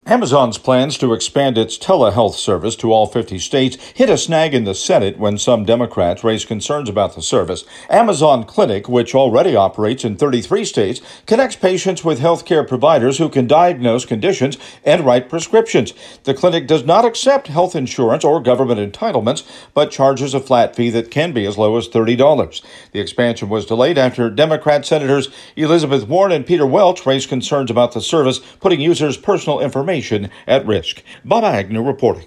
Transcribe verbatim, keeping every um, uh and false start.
Amazon's plans to expand its telehealth service to all fifty states hit a snag in the Senate when some Democrats raised concerns about the service. Amazon Clinic, which already operates in thirty-three states, connects patients with healthcare providers who can diagnose conditions and write prescriptions. The clinic does not accept health insurance or government entitlements, but charges a flat fee that can be as low as thirty dollars. The expansion was delayed after Democrat Senators Elizabeth Warren and Peter Welch raised concerns about the service putting users' personal information at risk. Bob Agnew reporting.